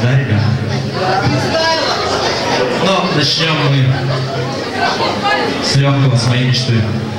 Да, ребята? Но начнем мы с легкого своей мечты.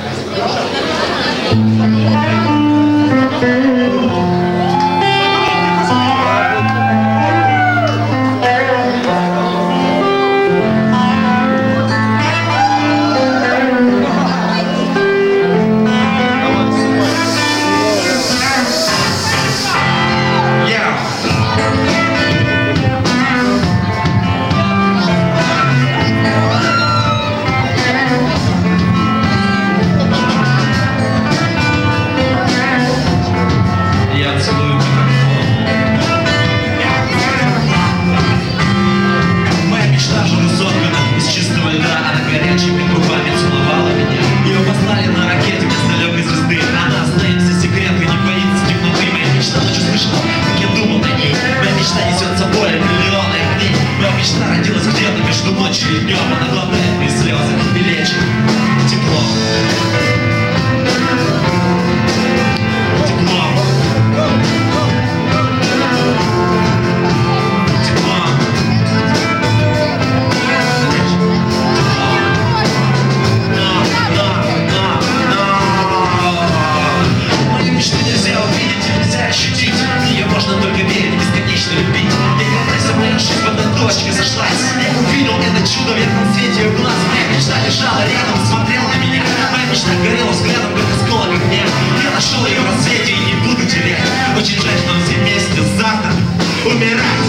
Чудо в этом свете ее глаз. Моя мечта лежала рядом, смотрела на меня. Моя мечта горела взглядом, как осколок огня. Я нашел ее в рассвете и не буду терять. Очень жаль, что все вместе завтра умирать.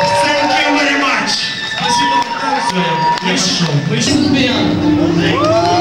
Я пошел.